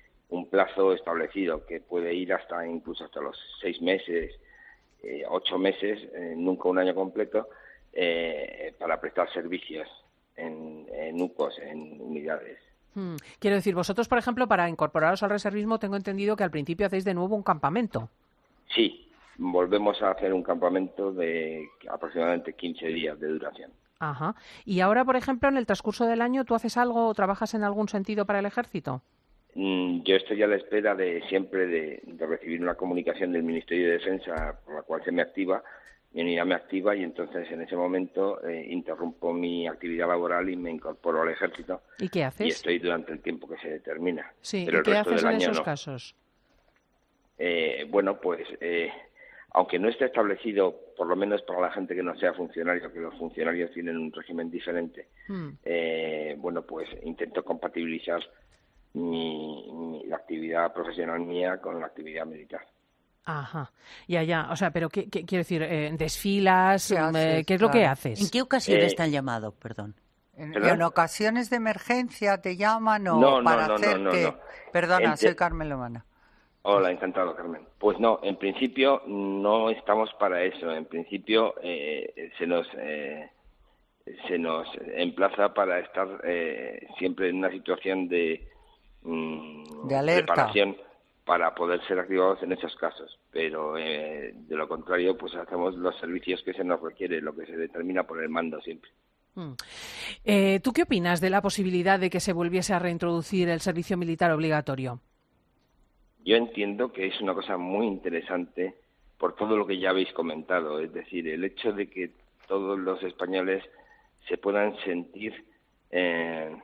plazo establecido, que puede ir hasta incluso hasta los seis meses, eh, ocho meses, eh, nunca un año completo, eh, para prestar servicios en, en U C Os, en unidades.
Hmm. Quiero decir, vosotros, por ejemplo, para incorporaros al reservismo, tengo entendido que al principio hacéis de nuevo un campamento.
Sí, volvemos a hacer un campamento de aproximadamente quince días de duración.
Ajá. Y ahora, por ejemplo, en el transcurso del año, ¿tú haces algo o trabajas en algún sentido para el ejército?
Mm, yo estoy a la espera de siempre de, de recibir una comunicación del Ministerio de Defensa por la cual se me activa, mi unidad me activa y entonces en ese momento eh, interrumpo mi actividad laboral y me incorporo al ejército.
¿Y qué haces?
Y estoy durante el tiempo que se determina.
Sí,
Pero
¿y
el
qué
resto
haces
del
en
año
esos
no.
casos?
Eh, bueno, pues eh, aunque no esté establecido, por lo menos para la gente que no sea funcionario, que los funcionarios tienen un régimen diferente, hmm. eh, bueno, pues intento compatibilizar mi, mi, la actividad profesional mía con la actividad militar.
Ajá, ya, ya, o sea, pero ¿qué, qué quiero decir? Eh, ¿Desfilas?
¿Qué, haces,
eh, ¿qué es lo
claro.
que haces?
¿En qué ocasiones
Eh,
te han llamado? Perdón.
En, ¿En ocasiones de emergencia te llaman o
no,
para
no, no,
hacer
no, no,
que...
no.
Perdona,
Ente...
soy Carmen Lomana.
Hola, encantado, Carmen. Pues no, en principio no estamos para eso. En principio eh, se nos eh, se nos emplaza para estar eh, siempre en una situación de, mm,
de alerta.
preparación para poder ser activados en esos casos. Pero eh, de lo contrario, pues hacemos los servicios que se nos requiere, lo que se determina por el mando siempre.
Mm. Eh, ¿Tú qué opinas de la posibilidad de que se volviese a reintroducir el servicio militar obligatorio?
Yo entiendo que es una cosa muy interesante por todo lo que ya habéis comentado, es decir, el hecho de que todos los españoles se puedan sentir eh,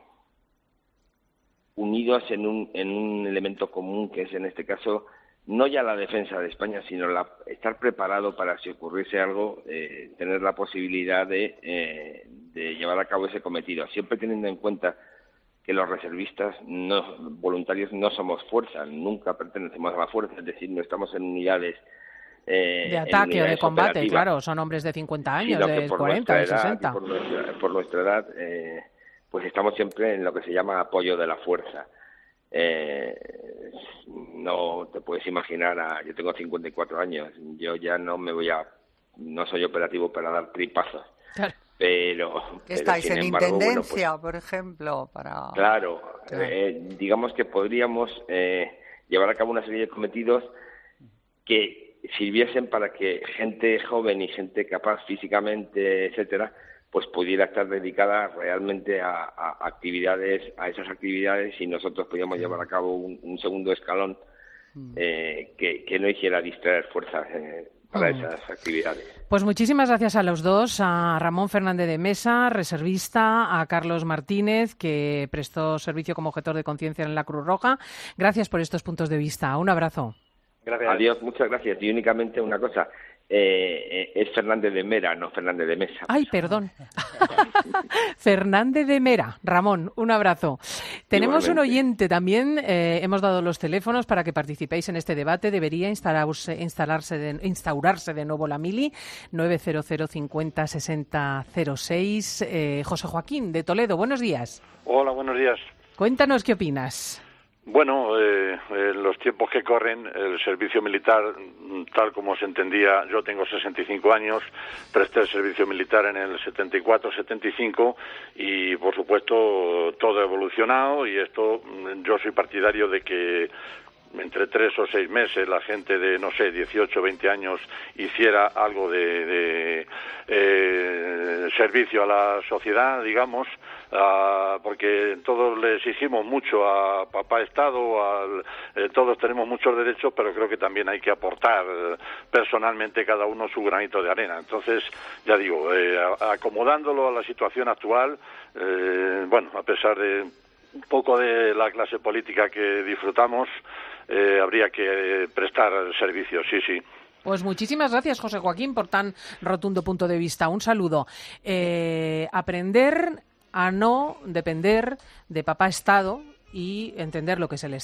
unidos en un, en un elemento común, que es en este caso no ya la defensa de España, sino la, estar preparado para, si ocurriese algo, eh, tener la posibilidad de, eh, de llevar a cabo ese cometido, siempre teniendo en cuenta que los reservistas no, voluntarios no somos fuerza, nunca pertenecemos a la fuerza, es decir, no estamos en unidades eh,
de ataque
unidades
o de combate,
operativas.
Claro, son hombres de cincuenta años,
Sino
de cuarenta, de sesenta.
Por nuestra, por nuestra edad, eh, pues estamos siempre en lo que se llama apoyo de la fuerza. Eh, no te puedes imaginar, a, yo tengo cincuenta y cuatro años, yo ya no me voy a, no soy operativo para dar tripazos. Claro. Pero,
estáis
pero,
en
embargo,
intendencia,
bueno, pues,
por ejemplo, para...
Claro,
claro.
Eh, digamos que podríamos eh, llevar a cabo una serie de cometidos que sirviesen para que gente joven y gente capaz físicamente, etcétera, pues pudiera estar dedicada realmente a, a actividades, a esas actividades, y nosotros podíamos llevar a cabo un, un segundo escalón eh, que, que no hiciera distraer fuerzas eh, para esas actividades.
Pues muchísimas gracias a los dos, a Ramón Fernández de Mesa, reservista, a Carlos Martínez, que prestó servicio como objetor de conciencia en la Cruz Roja. Gracias por estos puntos de vista. Un abrazo.
Gracias. Adiós, muchas gracias. Y únicamente una cosa, eh, es Fernández de Mera, no Fernández de Mesa.
Ay, perdón. Fernández de Mera. Ramón, un abrazo. Tenemos
Igualmente.
un oyente también, eh, hemos dado los teléfonos para que participéis en este debate. Debería instalarse, instalarse de, instaurarse de nuevo la mili, nueve cero cero cincuenta sesenta cero seis. Eh, José Joaquín, de Toledo, buenos días.
Hola, buenos días.
Cuéntanos qué opinas.
Bueno, eh, en los tiempos que corren, el servicio militar, tal como se entendía, yo tengo sesenta y cinco años, presté el servicio militar en el setenta y cuatro, setenta y cinco y, por supuesto, todo ha evolucionado y esto, yo soy partidario de que entre tres o seis meses la gente de, no sé, dieciocho, veinte años hiciera algo de, de eh, servicio a la sociedad, digamos, uh, porque todos le exigimos mucho a papá Estado, al, eh, todos tenemos muchos derechos, pero creo que también hay que aportar eh, personalmente cada uno su granito de arena. Entonces, ya digo, eh, acomodándolo a la situación actual, eh, bueno, a pesar de un poco de la clase política que disfrutamos, Eh, habría que prestar servicios, sí, sí.
Pues muchísimas gracias, José Joaquín, por tan rotundo punto de vista. Un saludo. Eh, aprender a no depender de papá Estado y entender lo que es el Estado.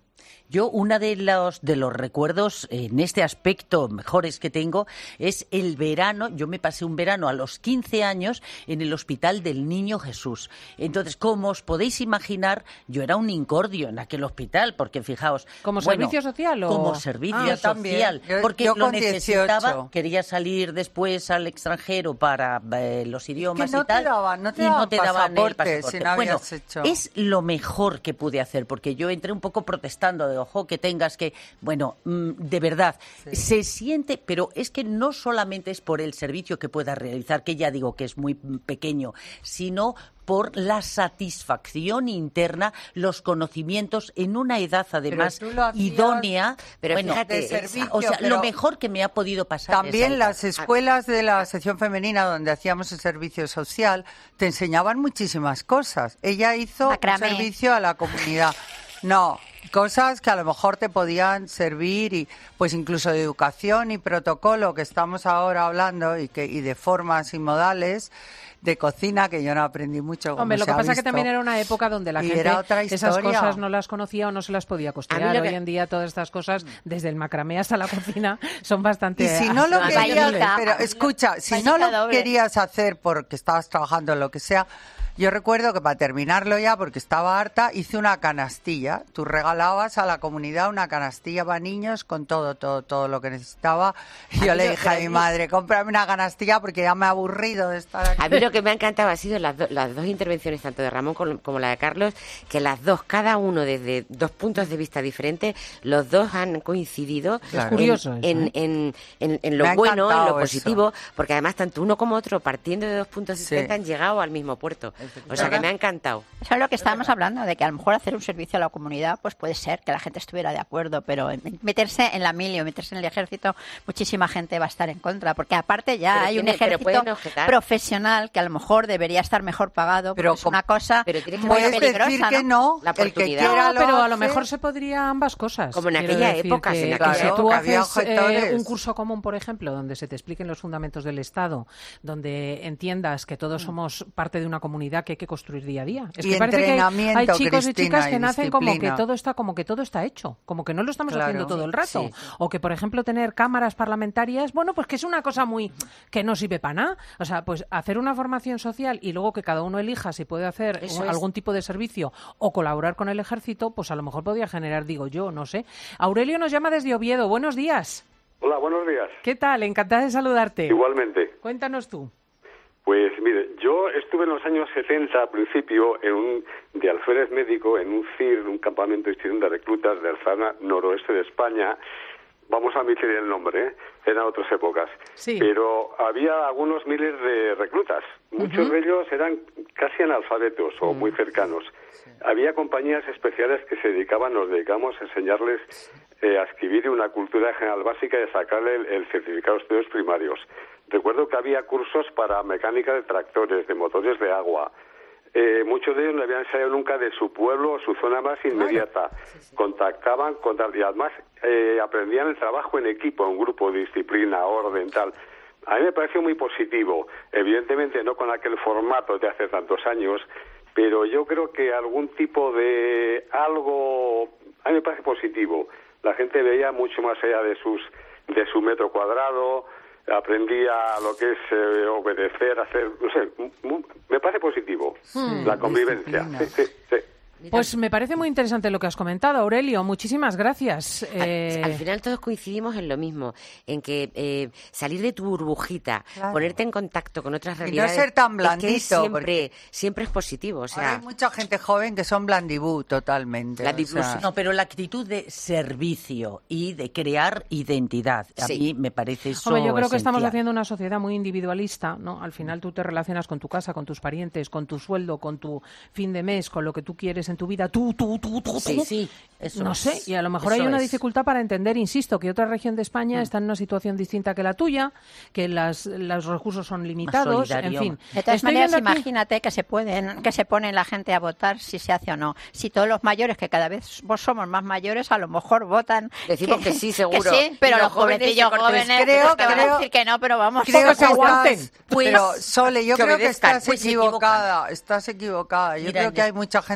Yo, uno de los, de los recuerdos en este aspecto mejores que tengo es el verano. Yo me pasé un verano a los quince años en el Hospital del Niño Jesús. Entonces, como os podéis imaginar, yo era un incordio en aquel hospital, porque fijaos...
¿Como
bueno,
servicio social o...?
Como servicio
Ah,
social,
yo,
porque
yo
lo
con
necesitaba,
dieciocho.
quería salir después al extranjero para eh, los idiomas
Es que no
y tal.
te daban, no te
y
daban
no te daban el
pasaporte
pasaporte.
si no
Bueno,
habías hecho.
es lo mejor que pude hacer, porque yo entré un poco protestando de, ojo, que tengas que... Bueno, mm, de verdad,
Sí.
se siente, pero es que no solamente es por el servicio que puedas realizar, que ya digo que es muy mm, pequeño, sino por la satisfacción interna, los conocimientos en una edad además
tú lo hacías
idónea.
pero
bueno,
fíjate,
de
esa-
servicio,
o sea,
pero
lo mejor que me ha podido pasar.
También
esa
las
etapa.
escuelas de la sección femenina donde hacíamos el servicio social te enseñaban muchísimas cosas. Ella hizo
Macramé.
un servicio a la comunidad. No, cosas que a lo mejor te podían servir y pues incluso de educación y protocolo que estamos ahora hablando y que y de formas y modales de cocina que yo no aprendí mucho. como
Hombre, lo
se
que
ha
pasa es que
visto.
también era una época donde la
Y
gente
era otra
esas
historia.
cosas no las conocía o no se las podía costear.
lo que-
Hoy en día todas estas cosas, desde el macramé hasta la cocina, son bastante...
Y si no lo
Vaya
querías,
mica.
pero escucha, si
Vaya
no lo
doble.
querías hacer porque estabas trabajando en lo que sea, yo recuerdo que para terminarlo ya, porque estaba harta, hice una canastilla. Tú regalabas a la comunidad una canastilla para niños con todo, todo, todo lo que necesitaba. Y yo
mí
le
lo-
dije a
pero
mi
a mí-
madre, cómprame una canastilla porque ya me he aburrido de estar aquí.
A mí lo que me ha encantado ha sido las, do- las dos intervenciones, tanto de Ramón como, como la de Carlos, que las dos, cada uno desde dos puntos de vista diferentes, los dos han coincidido
Claro.
Es curioso
en,
eso,
en,
¿eh?
en, en- en
Me
lo
ha
bueno, en
encantado
lo
eso.
positivo, porque además tanto uno como otro, partiendo de dos puntos
Sí.
diferentes, han llegado al mismo puerto. O sea que me ha encantado.
Eso es lo que estábamos hablando, de que a lo mejor hacer un servicio a la comunidad, pues puede ser que la gente estuviera de acuerdo, pero en- meterse en la mili o meterse en el ejército, muchísima gente va a estar en contra, porque aparte ya
Pero
hay un
tiene- pero
ejército
pueden objetar.
profesional que a lo mejor debería estar mejor pagado,
Pero
pero es
com-
una cosa
pero tienes que
muy
Puedes
peligrosa,
decir que no,
La
el que
oportunidad.
quiera
No,
lo
pero a lo
hace.
mejor se podría ambas cosas.
Como en
Quiero
aquella
decir
época,
que,
en
que
aquella
si tú
época había
haces eh,
objetores.
un curso común, por ejemplo, donde se te expliquen los fundamentos del Estado, donde entiendas que todos somos parte de una comunidad que hay que construir día a día. Es
Y
que parece que hay-
entrenamiento,
hay chicos y
Cristina,
chicas que
y
nacen como que
disciplina.
todo está como que todo está hecho, como que no lo estamos
Claro.
haciendo todo el rato,
Sí,
o que por ejemplo tener cámaras parlamentarias, bueno, pues que es una cosa muy que no sirve para nada. O sea, pues hacer una formación social y luego que cada uno elija si puede hacer
Eso
un-
es.
algún tipo de servicio o colaborar con el ejército, pues a lo mejor podría generar, digo yo, no sé. Aurelio nos llama desde Oviedo. Buenos días.
Hola, buenos días.
¿Qué tal? Encantada de saludarte.
Igualmente.
Cuéntanos tú.
Pues mire, yo estuve en los años setenta, al principio, en un, de alférez médico, en un C I R, un campamento de institución de reclutas de la zona noroeste de España. Vamos a omitir el nombre, ¿eh? Eran otras épocas.
Sí.
Pero había algunos miles de reclutas. Muchos de ellos eran casi analfabetos o muy cercanos. Había compañías especiales que se dedicaban, nos dedicamos a enseñarles eh, a escribir una cultura general básica y a sacarle el, el certificado de estudios primarios. Recuerdo que había cursos para mecánica de tractores, de motores de agua. Eh, muchos de ellos no habían salido nunca de su pueblo o su zona más inmediata. Contactaban con y además eh, aprendían el trabajo en equipo, en grupo, disciplina, orden, tal. A mí me pareció muy positivo. Evidentemente no con aquel formato de hace tantos años, pero yo creo que algún tipo de algo, a mí me parece positivo. La gente veía mucho más allá de sus de su metro cuadrado, aprendía lo que es eh, obedecer, hacer, no sé, mu- me parece positivo la convivencia.
disciplina.
Sí, sí, sí.
Pues me parece muy interesante lo que has comentado, Aurelio. Muchísimas gracias.
Al-
Eh,
Al, final todos coincidimos en lo mismo, en que eh, salir de tu burbujita,
Claro.
ponerte en contacto con otras
no
realidades,
ser tan
es que
blandito,
siempre,
porque-
siempre es positivo. O
Ahora
sea,
hay mucha gente joven que son blandibú totalmente.
Blandibú,
o sea,
sí.
No, pero la actitud de servicio y de crear identidad, a
Sí.
mí me parece eso
Hombre, yo creo que estamos
esencial.
haciendo una sociedad muy individualista, ¿no? Al final tú te relacionas con tu casa, con tus parientes, con tu sueldo, con tu fin de mes, con lo que tú quieres en tu vida, tú, tú, tú, tú,
Sí,
tú.
sí, eso
no
es.
sé, y a lo mejor
Eso
hay una
es.
dificultad para entender, insisto, que otra región de España está en una situación distinta que la tuya, que las, los recursos son limitados, en
solidario.
fin.
De todas
Estoy
maneras,
viendo aquí-
imagínate que se pueden, que se pone la gente a votar si se hace o no. Si todos los mayores, que cada vez vos somos más mayores, a lo mejor votan.
Decimos que sí, seguro.
sí, pero
Y
los
los jóvenes
jovencillos
se cortan.
jóvenes
Creo-
que van
creo-
a decir que no, pero vamos.
Creo
Pocos
que
se aguanten.
estás,
Pues,
pero Sole, yo
que
creo que
obedezcan,
estás
pues se
equivocada, estás equivocada. Yo
Mira,
creo que
yo-
hay mucha gente joven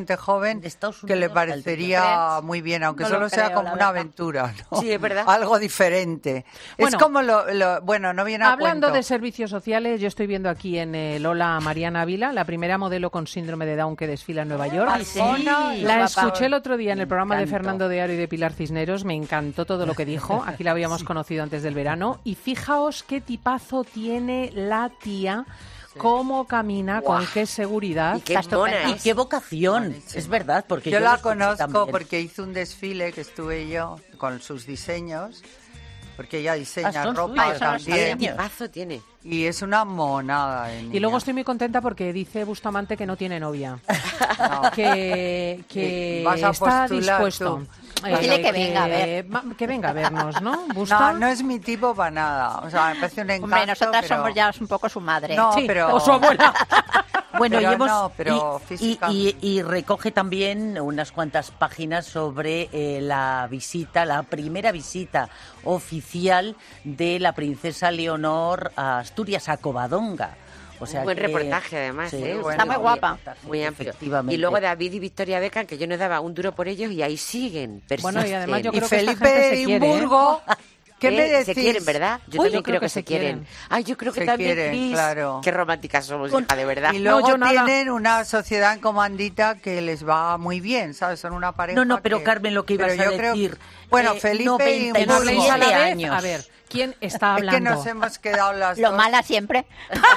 joven que le parecería muy bien, aunque
No
solo
lo
sea
creo,
como
la
una
verdad.
aventura, ¿no?
Sí, es verdad.
Algo diferente.
Bueno,
es como lo, lo- bueno, no viene a
Hablando
cuento.
de servicios sociales, yo estoy viendo aquí en eh, Lola a Mariana Ávila, la primera modelo con síndrome de Down que desfila en Nueva York.
Ay, sí.
La
Guapa.
escuché el otro día en el programa de
encantó.
Fernando de Aro y de Pilar Cisneros, me encantó todo lo que dijo, aquí la habíamos conocido antes del verano, y fijaos qué tipazo tiene la tía, cómo camina, con qué seguridad.
Y qué
Está
mona
estupenda.
Y qué vocación, es verdad, porque
Yo
yo,
la
lo escuché
conozco
también.
porque hizo un desfile que estuve yo con sus diseños, porque ella diseña
Ah, son
ropa
suyos, son los
también.
diseños.
tipazo tiene.
Y es una monada de
Y
niña.
luego estoy muy contenta porque dice Bustamante que no tiene novia,
No.
que, que
Vas a
está
postular
dispuesto.
tú.
Eh,
Dile que venga a ver.
ma- que venga a vernos, ¿no? ¿Busta?
No, no es mi tipo para nada. O sea, me parece un encanto.
Hombre, nosotras
pero-
somos ya un poco su madre.
No,
Sí,
pero...
o su abuela.
Bueno,
Pero
y, hemos-
no, pero
y- y,
físicamente.
y- y recoge también unas cuantas páginas sobre eh, la visita, la primera visita oficial de la princesa Leonor a Asturias, a Covadonga. O sea
Un buen
que-
reportaje, además,
Sí,
¿eh?
un
Está muy
buen
guapa.
reportaje,
Muy amplio.
efectivamente.
Y luego David y Victoria Beckham, que yo no daba un duro por ellos y ahí siguen.
Bueno, y además yo
persisten.
Y
creo que esta
Felipe
gente
de
se quiere, ¿eh?
Edimburgo, ¿qué
¿Eh?
me decís?
Se quieren, ¿verdad? Yo
Uy,
también
yo creo
creo
que
que
se
se quieren.
quieren.
Ay, yo creo que
Se
también,
quieren,
Cris.
claro.
Qué románticas somos, hija, de verdad.
Y luego
No, yo nada.
tienen una sociedad en comandita que les va muy bien, ¿sabes? Son una pareja.
No, no, pero
que-
Carmen, lo que ibas
pero
a
yo creo-
decir,
Bueno,
eh,
Felipe
noventa
y
y
Que no habléis a la
siete
vez.
años.
A ver, ¿quién está
Es que
hablando?
nos hemos quedado las
Lo
dos.
mala siempre.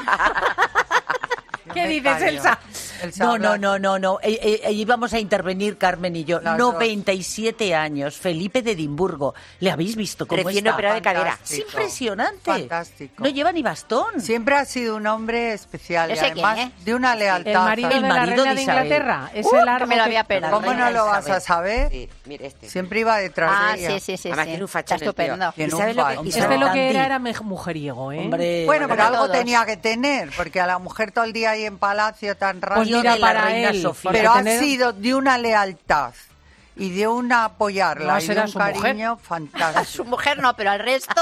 Yo
¿Qué
me
dices,
callo.
Elsa?
Elsa
No,
habla-
no, no, no, no. Eh, eh, eh, íbamos a intervenir Carmen y yo.
Las dos.
noventa y siete años, Felipe de Edimburgo. ¿Le habéis visto cómo
Recién
está?
operado de cadera.
Es
Fantástico.
impresionante.
Fantástico.
No lleva ni bastón.
Siempre ha sido un hombre especial y
¿Ese quién
además
es?
de una lealtad.
El marido
El
de la
marido
reina
de
de
Isabel.
Inglaterra. Es
Uh,
el
que
largo
me lo
que-
había pelado.
¿Cómo
reina
no lo vas
Isabel.
a saber?
Sí, mire este.
Siempre iba detrás
Ah,
de ella.
sí, sí, sí.
Además
sí.
tiene un
Está
fachón el tío.
estupendo.
Tiene
¿Y
un
sabes lo que-
fachón.
y
Este
sabes
lo que
Dandy.
era era mej- mujeriego, ¿eh?
Hombre,
Bueno, pero algo
todos.
tenía que tener, porque a la mujer todo el día ahí en palacio tan raro.
Pues
Tío
mira,
de la
para
reina
él.
Sofía.
porque
pero
tener-
ha sido de una lealtad y de una apoyarla
No
y de
será
un
su mujer.
cariño
A
fantástico.
su mujer no, pero al resto.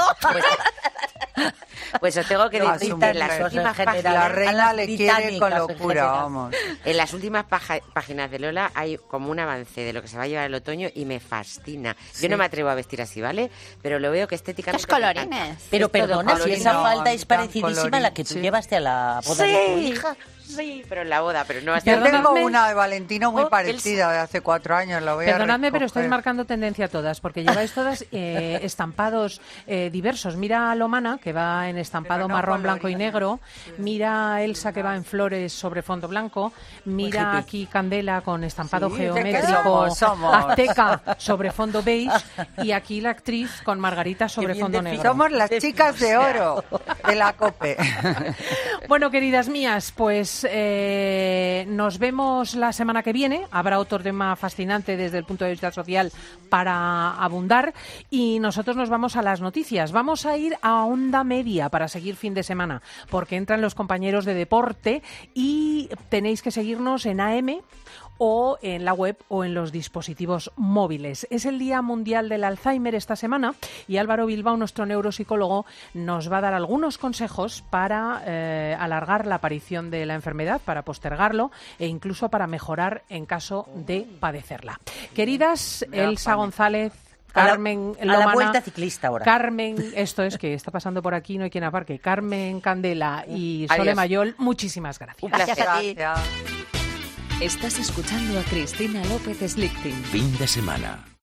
Pues os tengo que
No,
decir
su
que en las
mujer.
últimas
En general,
páginas...
La
a
reina
las
le quiere con
británicas en
locura,
general.
vamos.
En las últimas paja- páginas de Lola hay como un avance de lo que se va a llevar el otoño y me fascina. Yo no me atrevo a vestir así, ¿vale? Pero lo veo que estéticamente...
Estos
me encanta.
colorines.
Pero
Es todo
perdona, si
colorino.
esa
No,
falda es
tan
parecidísima a la que tú
colorín, sí.
llevaste a la boda de tu
Sí,
hija.
sí, pero en la boda, pero no hasta
Yo
Perdonadme.
tengo una de Valentino muy
Oh,
parecida de hace cuatro años, la voy a
Perdonadme, pero
recoger.
estáis marcando tendencia todas, porque lleváis todas eh, estampados eh, diversos. Mira a Lomana, que va en estampado
Pero no
marrón, blanco y
colorines.
negro. Mira a Elsa, que va en flores sobre fondo blanco. Mira
hippie.
aquí Candela con estampado
Sí,
geométrico
somos, somos.
azteca sobre fondo beige. Y aquí la actriz con Margarita sobre
bien
fondo
definido.
negro.
Somos las chicas de oro de la COPE.
Bueno, queridas mías, pues eh, nos vemos la semana que viene. Habrá otro tema fascinante desde el punto de vista social para abundar. Y nosotros nos vamos a las noticias. Vamos a ir a Onda Media para seguir fin de semana, porque entran los compañeros de deporte y tenéis que seguirnos en A M o en la web o en los dispositivos móviles. Es el Día Mundial del Alzheimer esta semana y Álvaro Bilbao, nuestro neuropsicólogo, nos va a dar algunos consejos para eh, alargar la aparición de la enfermedad, para postergarlo e incluso para mejorar en caso de padecerla. Queridas, Elsa González,
A la-
Carmen
a la
Lomana,
vuelta ciclista ahora.
Carmen, esto es que está pasando por aquí, no hay quien aparque, Carmen Candela y Sole
Adiós.
Mayol, muchísimas gracias.
Un placer.
Gracias a ti.
Gracias.
Estás escuchando a Cristina López Slichting.
Fin de semana.